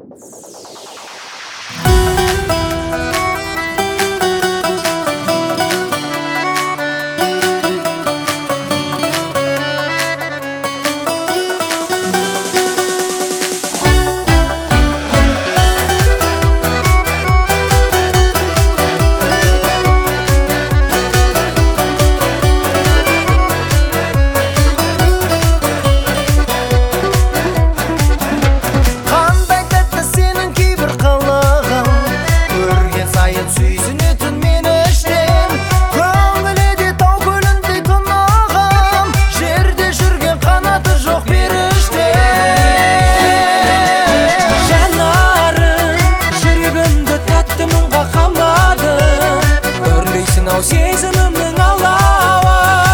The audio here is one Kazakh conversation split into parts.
Сезімімнің алауы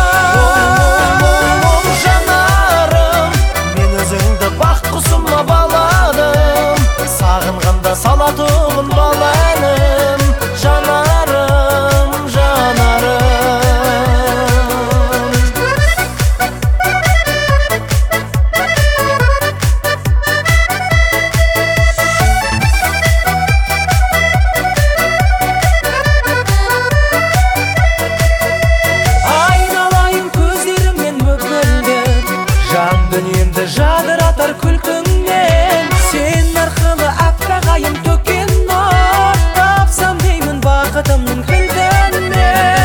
жанарым, мен өзіңді бақ құсыма баладым, сағынғанда салатұғын бал әнім. Жанарым, жанарым. Дүниемді жадыратар күлкіңнен, сен арқылы аппағайым төккен нұр, тапсам деймін бақытымның кілтінен.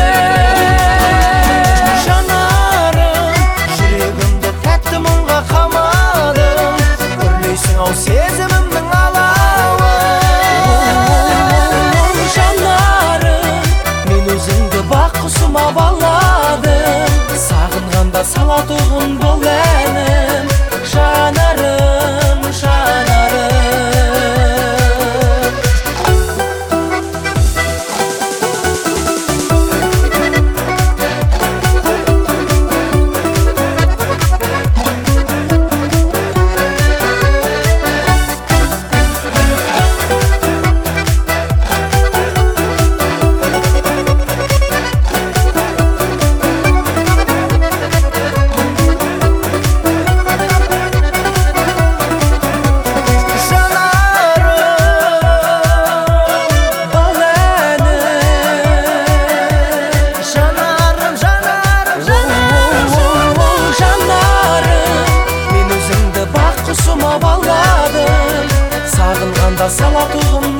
Жанарым, жүрегімді тәтті мұңға қамадым, үрлейсің ау сезімімнің алауы. Жанарым, мен өзіңді бақ құсыма баладым, сағынғанда салатұғын бұл әнім. Жанарым, жанарым. Сағынғанда салатұғын